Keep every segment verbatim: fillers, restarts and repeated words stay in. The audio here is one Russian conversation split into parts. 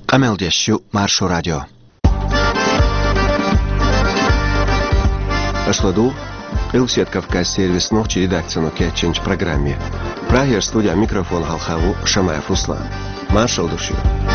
قمل ديشو مارشو راديو أشلدو قلسيت كافكاز سيرвис نوخчи редакцияну кетченч программе. Прагер студия микрофон халхаву Шамаев Руслан. Маршал души.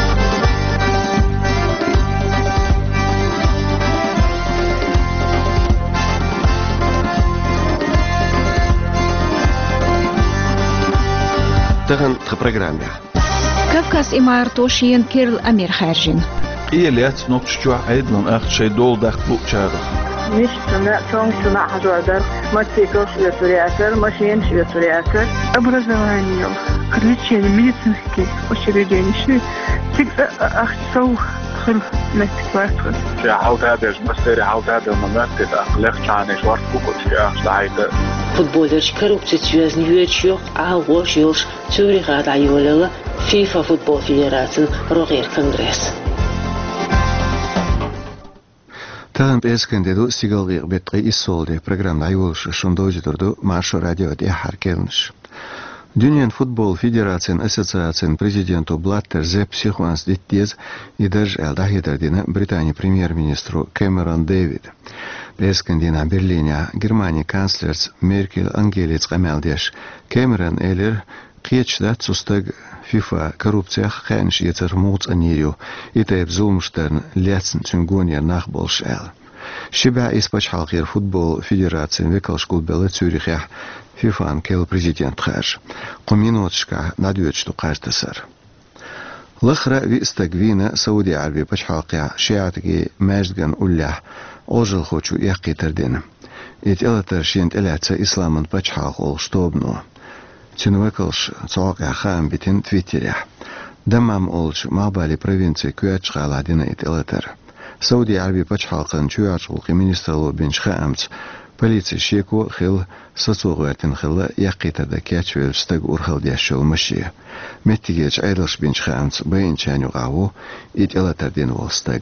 تغن программе. كافكاس إمارتوشين كيرل أمير خارجين. إيه ليات نوتشوا عيدنا أخت شيء دول دخل بوجهه. مش سمع سونغ سمع حجوادر ما تيكوش يترياتر ماشين يترياتر образование различные медицинские учреждения تك أخت سو خل نتكلم في حاول هذا المسيرة حاول هذا المناطق أخلاق شانش ورد بقول شيء أخلاقي فوتبولرش korruptietjuis nieuwtjoch awosh yosh Zürich ad ayolela FIFA Football Federation roger Kongress. تغن بإسكندرو سيغلغي بتقي السولدي برنامج عيولش شندوجي تردو مارشو راديو دي حركلنش. Dünyan Futbol Federatsiyan Associatsiyan Prezidenti Blatter Zep Sihvans Dittez idaj eldahiderdina Britaniya Premier-Ministru Cameron David. Beskendina Berlinia Germania Kanslers Merkel Angelits Qamaldesh Cameron Eller qiyachdat sustag FIFA korrupsiya qansh yeter muts anirio itayb zulmstern letsen tungonier nachbolsh el. Shiba ispach halqir Futbol Federatsiyan Vekalshkulbele Zürich FIFA анкел президент хаш. Коминотшка надвечту каждасар. Лахра вистагвина Сауди Арабия пачхалқия шиатги мәждган уллях ожил хочу яқи терден. Ит элатар шент элатса исламан пачхалқ ол штобну. Цинвекалш цоақя хаам битин твиттерях. Дамам олч мабали провинции куячқа аладина ит элатар. Сауди Арабия пачхалқын чуячулқи министрлу бенч хаамц полиция шеку хил соцугуатин хила яқитада кячвел стаг урхал дяшел маши. Меттигеч айдалш бенч хаамц бейнчаню гаву ит элатардин волстаг.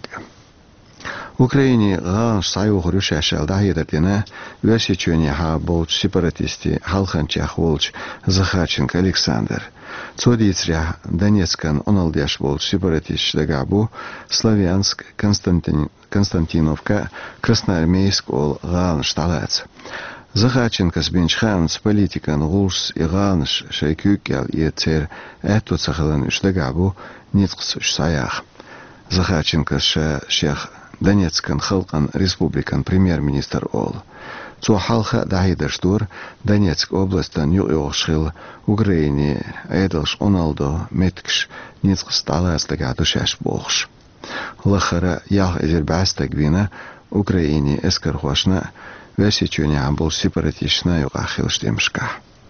В Украине ганш сайух рюшашал дахидардина версичуни ха болч сепаратисти халханчах волч Захарченко Александр. Цодицря Донецкан оналдяш болч сепаратист дагабу Славянск Константин Константиновка Красноармейск ол ганш талац. Захарченко сбенч хаамц политикан гулс и ганш шайкюкел и цер эту цахалан штагабу ницкс саях. Захарченко ша шех Донецкан халкан республикан премьер-министр ол. Цо халха дахидерштур Донецк областан югошхил Украине айдалш оналдо меткш ницкс таластага душаш болш. Лахара ях Азербайстагвина Украине эскархвашна весичуни амбол сепаратишна югахилштемшка.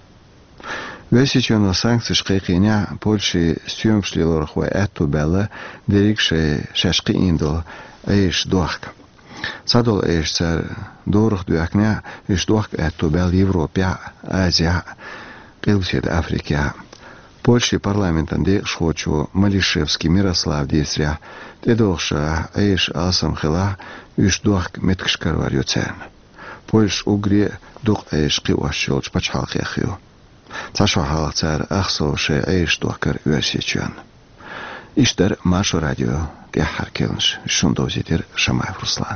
Весичуно санкции шкейкиня Польши стюмшлилорхва эту бела дирикше шашки индол эйш дуахка. Садол эйш цар дорох дуахня эйш дуахка эту бел Европа, Азия, Килсид Африка. Польши парламентан де шхочу Малишевский Мирослав Десря тедохша эйш асам хила эйш дуахк меткшкарвар юцен. Польш угри дух эйш киуашчолч пачхалхяхю. Цашва халцар ахсоше эйш дуахкар версичуан. Иштер Маршо радио де харкелнш шундозитер Шамаев Руслан.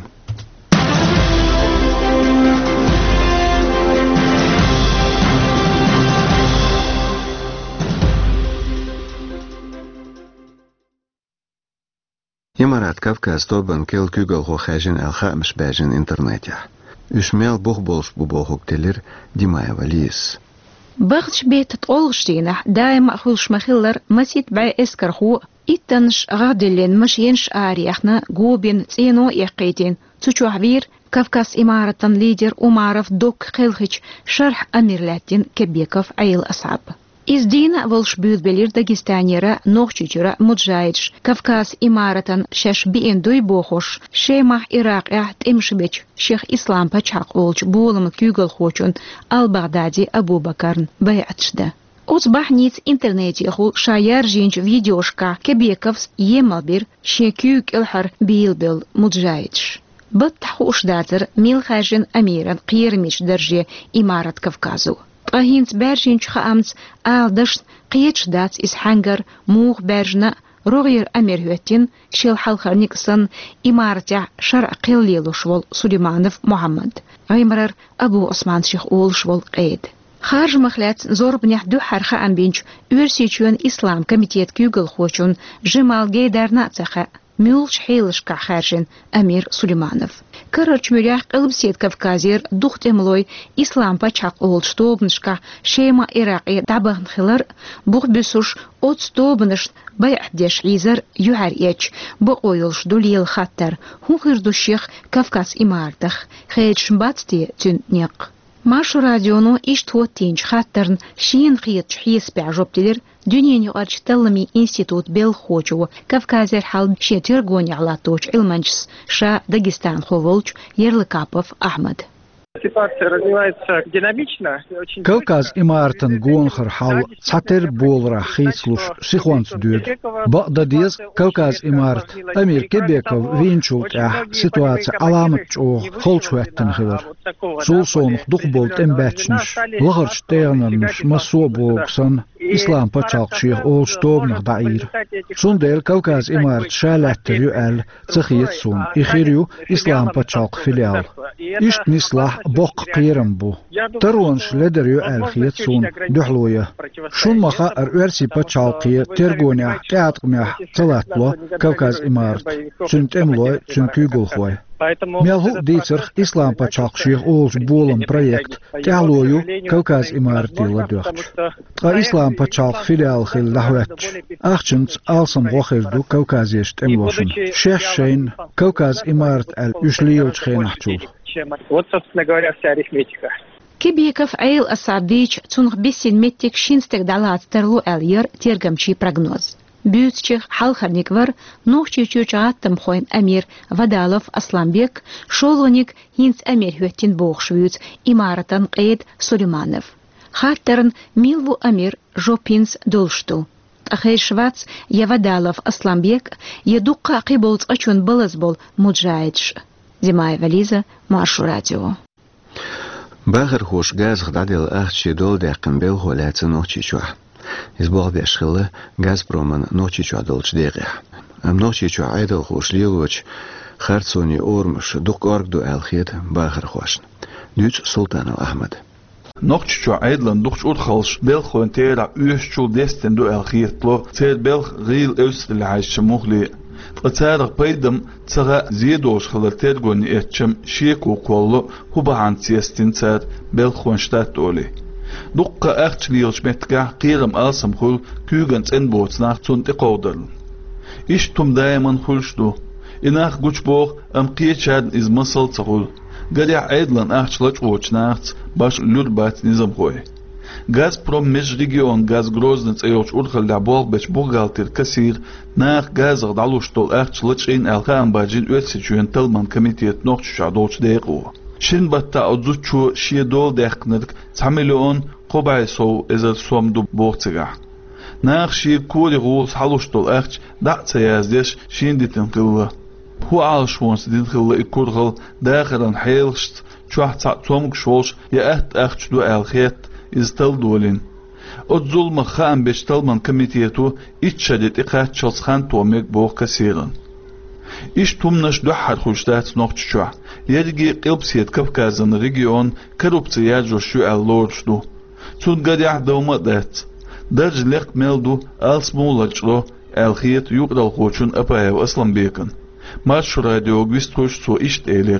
Имарат Кавказ тобан кел күгел хохажин алхамш бажин интернете. Ушмел бух болш бубохук телер Димаева Лис. بغش بيت تقولشتينه دايما أخوش مخيلر مسيت باي إسكرخو إتنش غادلين مش ينش آريخنا جوبين تينو يقيتين تشو عبير كافكاس إمارة ليدر ومعرف دوك خلخش شرح أمير لاتين كبيكف عيل أصعب. إز دينا والش بيوت بلير داغستانيرا نوخشجرا مجايدش كافكاس إمارة شاش بيين دوي بوخوش شيمح إراق احت امشبج شيخ إسلام بچاق أولش بولم كيوغل خوشون البغدادي أبو بكر بيعتشدا. أصبح نيت إنترنت يخو شاير جينج فيديوشكا كبيكفس يمالبير شيكيوك الحر بيلبل مجايدش. بطحوش داتر ميل خاجن أميرا قيرميش درجة إمارة كافكازو. طهينت بارجين خامت آل دشت قيتش دات إس حنجر موغ بارجنا روغير أمير هوتين شيل حلقة نيكسون إمارة شرع قليل شوال سليمانوف محمد غيمرر أبو عثمان شيخ أول شوال قيد خارج مخلات زور بنيح دو حرخة أمبينج ورسيتون إسلام كميتيت كيوغل خوشون جمال جيدار ناتخة ميولش حيلش كخارجن أمير سليمانوف كررش مريح قلب سيد كافكازير دوخت املوي إسلام بچاق أولش توبنشكا شيما إراقي دعبغن خلر بوغ بسوش أوتس توبنش بيع ديش عيزر يوهر إيش بقويلش دوليل خطر هو خيردو الشيخ كافكاز إمارتخ خيد شمباتستي تن نيق ماشو راديونو إشتوتينش خاطرن شين خيط حيس بعجبتلر دنيا أرش تلمي إنستيتوت بالخوجو كافكازير حلب شيتير غوني على توش علمانجس شا داغستان خوولج Ерлыкапов أحمد. Ситуация развивается динамично. Кавказ имартан гонхар хал цатер болра хейслуш сихванс дюд. Багдадиз Кавказ имарт Амир Кебеков винчулт ах ситуация аламат чо холчветтен хилер. Сулсон дух болт эмбачниш. Лагарч теянарниш масобоксан Islam pachaq sheikh ol stobnach dair. Sundel Kavkaz imart shalatter yu al tsakhiyat sun. Ikhiryu Islam pachaq filial. Isht mislah bok qiram bu. Tarwan shleder yu al khiyat sun duhloya. Shun maha ar ursi pachaqi tergonya ta'atqmah talatlo Kavkaz imart. Sunt emloy sunt kugul khoy. Мелху дицерх Ислам пачақ шех олж болым проект тялою Кавказ имартила дөхч. Qa Ислам пачақ филиал хил лахватч. Ахчынц алсам ғохерду Кавказешт эмлошын. Шех шейн Кавказ имарт әл үшлийлч хейнахчул. Вот, собственно говоря, вся арифметика. Кебеков Айл Асабдич цунх бессин меттик шинстек далат терлу эльер тергамчи прогноз. Бютчих Халхарниквар, Нохчичучат Тамхойн Амир, Вадалов Асламбек, Шолоник, Хинц Амир Хюттин Бохшвюц, Имаратан Эйд Сулейманов. Хаттерн Милву Амир, Жопинц Дулшту. Ахей Швац, Явадалов Асламбек, Едука Киболц Ачун Балазбол, Муджаидш. Зимая Вализа, Маршу радио. Багер хош газ гдадил ахчи дол дякин бел холятся Нохчичуа. Избал бешхилы Газпроман ночичу адолч деги. Ам ночичу айдал хош лилоч Харцони ормш дук оргду алхит багер хошн. Дюч Султанов Ахмад. Ночичу айдлан духч урхалш белхоен тера уйшчул дестен ду алхитло цед белх рил östel айш мухли. Ацарг пайдам цага зедош хлар тергон этчем шеку колло хубаан цестин цад белхоен штат оли. Dukka achtliyos metka qiram alsam khul kugans enbots nach zunt eqodal. Ish tum daiman khulshdu. Inach guchboch am qiechad iz masal tsaqul. Gadia aidlan achtlach och nachts bash lurbat nizam khoy. Gazprom mej region gaz groznets eyoch urkhal labol bech bugalter kasir nach gaz gdalushtol achtlach in alkhan bajin ötsichuen talman komitet noch shadolch deqo. Shin batta ozuchu shiedol deqnirk samilon qobay so ezal somdu bortsiga. Nach shi kuri gus halushtol ach da'tsa yazdesh shinditin qilla. Hu alshwons din qilla ikurgal daqiran heilst chuahtsa tomg shosh ya aht ach du alkhet iz taldolin. Odzul makham beshtalman komitetu itchadet iqat chosxan tomek bo kasiran. Ish tumnash duhar khulshtat noqchua. Yergi qilbsiyet Kavkazın region korrupsiya joshu allorshdu. Tun gadih dawmadat. Dajliq meldu alsmulachro alkhiyat yuqdal qochun apayev Aslanbekin. Marş radio gisthosh so isht eler.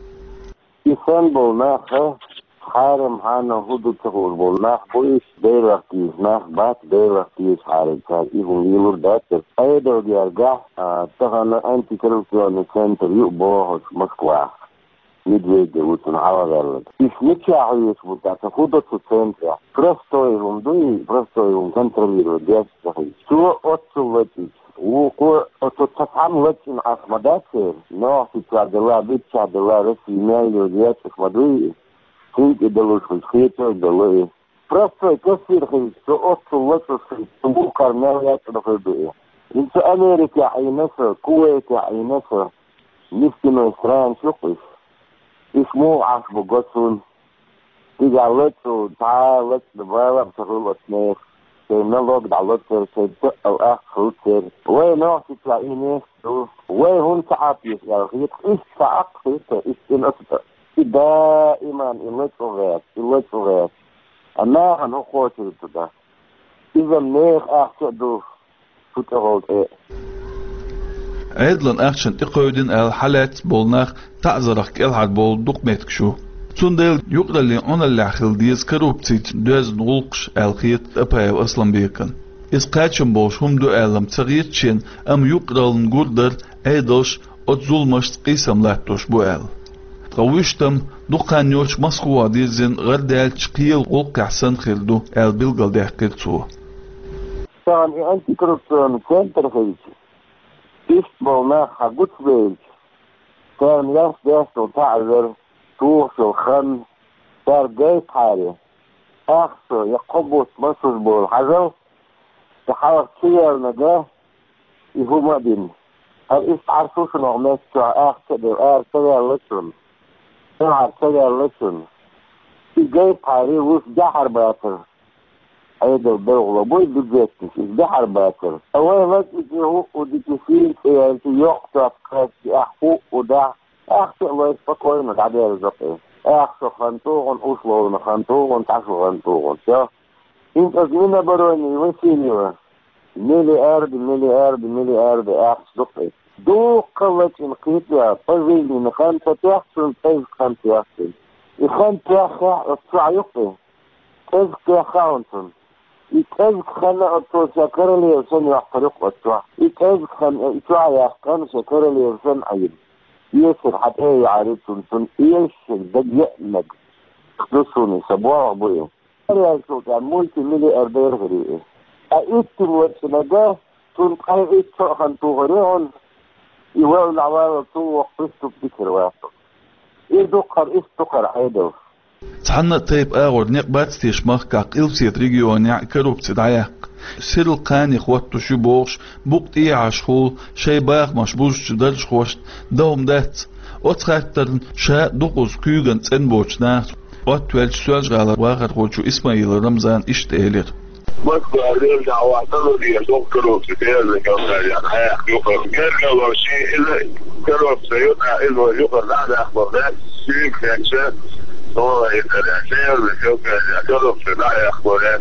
İstanbul naha haram hana hudud tahur bol nah polis devlatiz nah bat devlatiz harika ihun yilur dater aydo diargah tahana anti korrupsiyon center yu bohos Moskva. Медведи вот на авареллет. И смечахуешь вот это худо в центре. Просто его дуй, просто его контролирует. Что отцовать? У ко отцов там летим ахмадате, но сейчас дела быча дела рассмеяли детях мадуи. Синки делают хитро делают. Просто кассир что отцовать, что кармел я туда иду. Инца Америка айнаса, Кувейт айнаса. Нефтяной стран слухаешь. Ismo asbo gotsun. Tiga letu ta let the bala sarul otne. سينا لوج دعوت سيد أو آخر سير وين نوع تلاقيني وين هون تعاطي يا أخي إيش تعاطي إيش الأسباب دائما إليت وغير إليت وغير أنا أنا خوتي تدا إذا نيخ أحسدو فتقول إيه أيضا أخشن تقودين الحالات بولناخ تعذرك الحد بول دقمتك شو تندل يقدر لي أنا اللي أخل ديز كروبتيت دوز نغلقش الخيط أبايو أصلا بيكن إذ قاتشن بوش هم دو أعلم تغييرتشين أم يقدر نقدر أيضاش أتظلمش قيسم لاتوش بو أعلم قويشتم دقان يوش مسخوا ديزن غردال تشقيل غلق أحسن خلدو أعل بلغل دي حقيقتو يعني أنت كروبتون كنتر خيلتي إيش بولنا حقوت بيج كان ياس داستو تعذر توش الخن صار جايت حالي أخسو يقبوت مصر بول حزو تحاول تشير نجاه يهو مدين هل إيش تعرفوش نغمات شع أخسو دي أخسو لسن أخسو لسن جايت حالي وش جحر باتر هيدا البلغ لبوي بجاتش جحر باتر أولا لك إجيهو وديكسين يعني يقطع كاسي أحفو ودع أخسو الله يسفقوا لنا قاعدين الزقين أخسو خانتوغن أوصلوا خانتوغن تعشو خانتوغن شا إنت أزمينا بروني وسينيوا ميلي أرد ميلي أرد ميلي أرد أخسو دقي دو قلت إنقيتها طويلي نخان تتحسن تيز خان تيحسن يخان تيحسن الصع يقي تيز تيحسن يتيز خان أطو شكر لي يسن يحترق أطوع يتيز خان إطوع يحكان شكر لي يسن عيد يسر حتى يعرض سنسن يسر دقيق لك خلصوني سبوع أبويا أريا سلطان مولتي ملي أردير غريئي أئتم واتسنجاه تنقى إيتو خانتو غريعون يواو العوارة تو وقفتو بذكر واحد إيدوقر إستوقر عيدو تحنا طيب آغور نقبات تيشمخ كاق إلسيت ريجيونيع كروبتي دعيق سير القاني خواتو شبوغش بوقت إيه عشخول شي باق مشبوش جدرش خوشت دوم دات أتخاكترن شاء دوقوز كيوغن تنبوش ناخت أتوالش سواج غالر واخر خوشو إسماعيل رمزان إشتالير مصر هذول دعواتنا دي يذكروا في ذلك يعني هيحكوا كان لو شيء إلا كانوا سيدنا إلا يقر بعد أخبارات شيء كان شاف هو الأشياء اللي كانوا في بعض أخبارات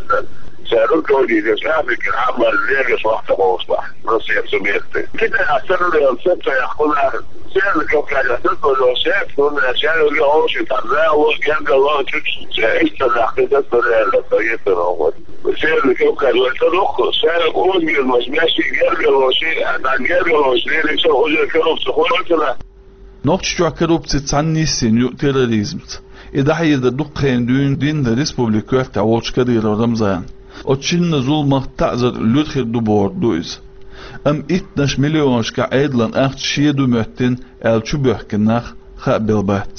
سألوا كوني إذا شافك العمل اللي صحت مصباح روسيا سوميتي كده أحسن لي السبت يأخذها سأل كيف كان يأخذ لو شاف كل الأشياء اللي هو شيء تراه وكان الله تشوف إيش الأحداث اللي طيبت الأول سأل كيف كان يتلقى سأل كل من المجموعة يرجع شيء عن يرجع شيء ليش هو يكرم سخونة نقطش تعكروا بتتعني سينيو تيروريزم إذا حيدا دقين دين دين الريسبوبليكوة تعوش كدير رمزان أتشن ظلمة تعذر لدخل دبور دويز أم اتناش مليونش كعيدلان أخت شيدو مهتن أل شبه كناخ خابل بات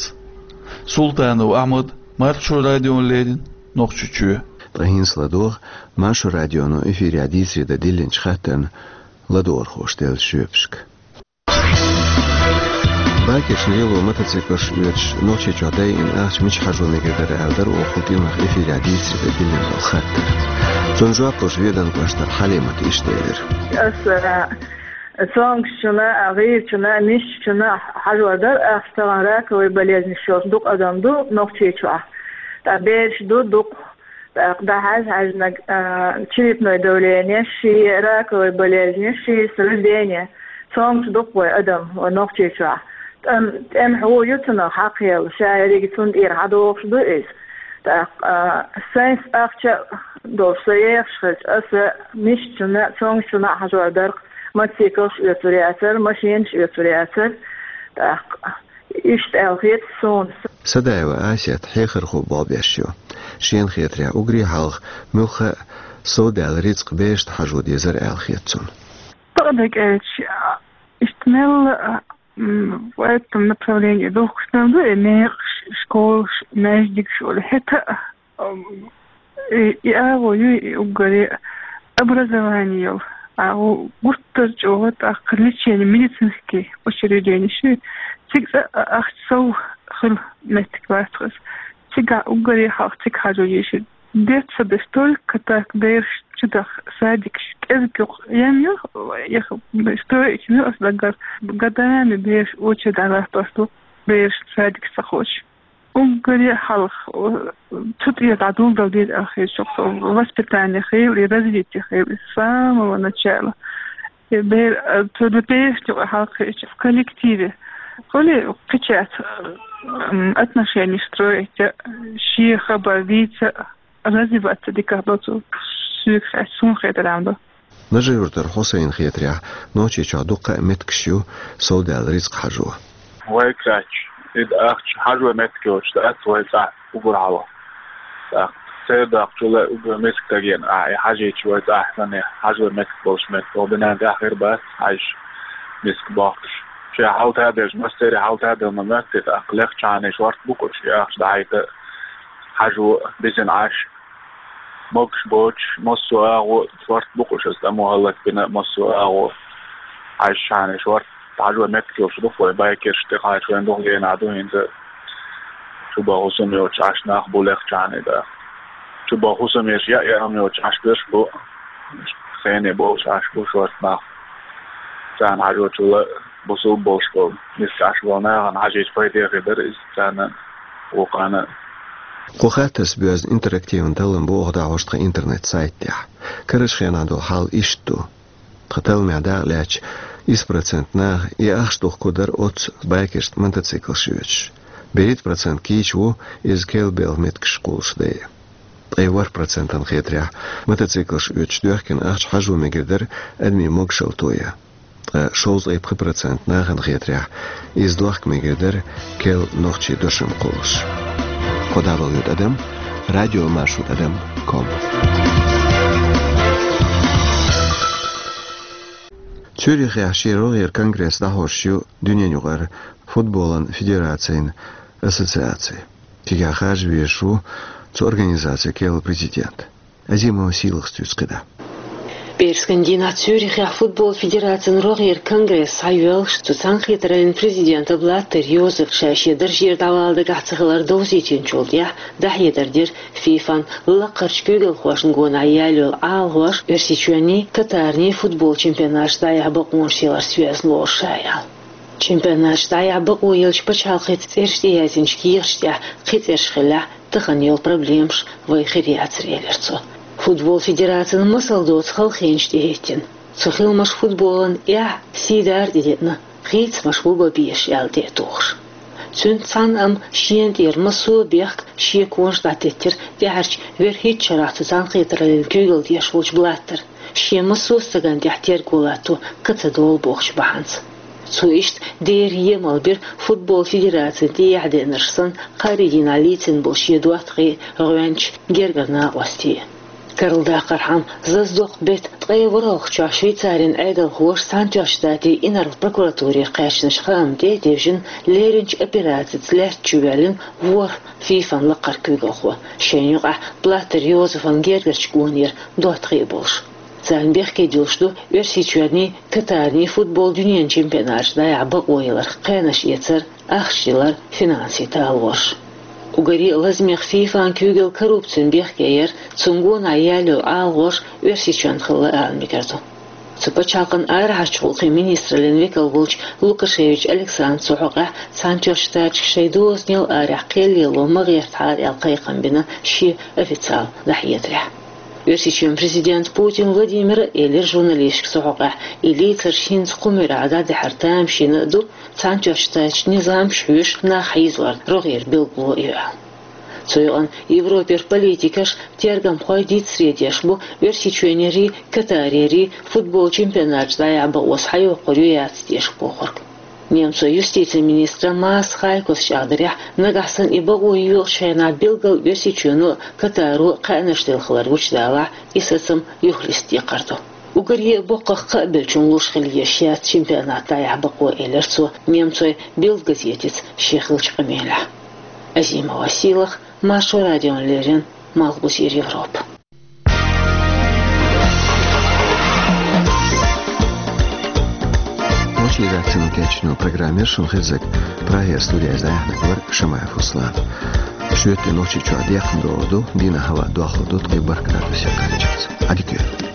سلطان وأحمد مارشو راديو ليدن نقطش تشوه رهينس لدور مارشو راديو نو إفير عديسي دا ديلنش خاتن لدور خوشتل شوبشك باكش نيلو متى يوتش نوتشي جوداي إن أخش مش حجوني قدر أقدر وخلطين مخ إفير عديسي دا ديلن الخاتر تنجوا بوش فيدان قاشتر حليمة إشتاير أسرع سونغ شنا غير شنا نش شنا حاجة در أختار راك ويبليز نشوف دوق أدم دو نقطة شوا تبيش دو دوق ده هذا عجنا تشيب نوع دولية نشي راك ويبليز نشي سردينيا سونغ دوق وأدم ونقطة شوا أم أم هو يتنا حقيقة وشاعري تون إير عدو دو إيش ساينس أختار دور سير شخص أس مش شنا سونغ شنا حاجة در ما تسيكوش يترياتر ماشينش يترياتر يشتغل خيط سون سداي وآسيا تحيخر خو بابيشيو شين خيطريا أغري حلق ملخ سودا الرزق بيش تحجو ديزر آل خيطسون طردك أيش اشتمل وقت направление دوخشتن دو إنه شكول ناجدك شول حتى يأغو يؤغري образование أو قصة جوات أقلتش يعني медицинские учреждения شو تيجا أختصو خل مستكبات خس تيجا أقولي حق تيجا حاجة يشد детство столько так дырш чудах садик эзгюх ямю ях стоит ну аслагар годами беш учи дала тосту беш садик сахоч угри халх тут я дадул дадит ахи шокто воспитание хил и развитие хил с самого начала и бер тут беш халх в коллективе коли печать отношения строить шиха бавиться развиваться дикабацу сюксес сунхетерамда نجيورتر حسين خيتريا نوشي شادوقة متكشيو سوداء الرزق حجوة ويكاتش إد أختش حجوة متكيوش تأت ويسع أقول عوا سيدا أختشولا أقول مسك تجين أعي حاجة شوية أحسن حجوة متك بوش متك وبنان داخر بس عايش مسك باقش شيء حاولت هذا مستري حاولت هذا الممثل أقلق شاني شوارت بوكو شيء أختش دعيت حجوة بزن عاش موكش بوش مصو أغو شوارت بوكوش استمو هلك بنا مصو أغو عايش شاني شوارت تعجوا متكي وشدوف ويبايكير شتيقا شوين دوغ جينا عدو هنزا شوبا غسوم يوش عاش ناخ بوليخ شاني دا شوبا غسوم يوش يا يا هم يوش عاش بيش بو خيني بوش عاش بو شوارت ناخ جان عجو شولا بوصول بوش بو نسك عاش بوناغن عاجيش فايدي غيبر إز جانا وقانا قوخاتس بيوز انتراكتيون تلم بو أغدا عوشتق انترنت سايت تيح كرش خيانا دو حال إشتو تختل معدا لاش إس процент ناغ и أخشتوخ كودر أوت بايكشت منتسيكل شويتش بريد процент كيشو إز كيل بيل متكش قولش دي أيوار процент انخيتريح منتسيكل شويتش دوخكن أخش حجو مقدر أدمي موكشل تويا شوز أي بخي процент ناغ انخيتريح إز دوخك مقدر كيل نوخشي دوشم قولش خداوند ادم رادیو مارشود ادم کام Цюрих яширогер конгресс дahorşu dünyanıgar futbolun federatsiyin ассоциации. Тига хажвешу цу организация кел президент. Азимова силах стюцкада. Перскандина Цюрих я футбол федерациян рогер конгресс сайвел что санхитрен президента Блаттер Йозеф Шашедер жердавалды гацыгылар доузитин чолдя дахедердер фифан лакарч көгел хошын гона ялел алгош персичуани катарни футбол чемпионатта я баконшилар связн лошая. Чемпионатта я бакойлч пачалхит церштиязинчки ерштя хитершхила таханел проблемш вайхириацрелерцо. Футбол федерациян мысалдоц халхенштегеттен. Цухил маш футболан я сидар дедетна. Хиц маш футбол биш ялде тухш. Цүн цан ам шиент ер масу бех шие конш датеттер дярч верхит чарахты цан хитрален көгел дешволч блаттер. Шие масу саган дяхтер гулату кацадол бохш баханц. Цуишт дер емал бир футбол федерациян дияденерсан қаридин алитин бол шие дуатқи гуанч гергарна гости. Карлда Кархам заздох бет тqayvırıq ça Şveytsarın aydal xoş Sancaşdati inar prokuraturi qaşnış xamde devjin lerinç operatsiyalar çüvelin vor FIFA'n laqar kügəxo şenyuğa Blatter Yozefan gergerç gonir dotqi bolş Zanbek kedilşdu versiçuani Katarni futbol dünyan çempionatında yaba oylar qaynaş yetser axşilar finansita alğoş Угари лазмех фифан кюгел коррупцин бехкеер цунгун аялю алгош версичан хылы алмикерду. Цупачалкан айрахачулхи министрлен векалгулч Лукашевич Александр Сухоға Санчоштач шейдуоснел аряқелли ломагерт хар ялқайқан бина ши официал дахиетря. Версичан президент Путин Владимир Элер журналистик Сухоға или царшин скумира адады хартам шинаду Санчоштач низам швиш на хайзлар рогер билгу иа. Цойган Европер политикаш тергам хойдит средеш бу версичуэнери Катарери футбол чемпионатта яба ос хайо корюяц деш похорг. Немцо юстиция министра Маас Хайкос шадря нагасан и багу юл шайна билгал версичуэну Катару қайнаштылхылар учдала исасым юхлисти қарту. Угорье боқақ қабелчун лушхил ешят чемпионатта ябақо элерцу немцой билгазетец шехылч қамеля. Азимова силах Машу радион лерен Малбусир Европа. Ночи редакцияның кәчінің программер Шунхизек проект студия издаяхны көр Шамаев Услан. شوية نوتشي شو عديق دودو دينا هوا دواخل دود غيبر كرادو سيقال جاز عديك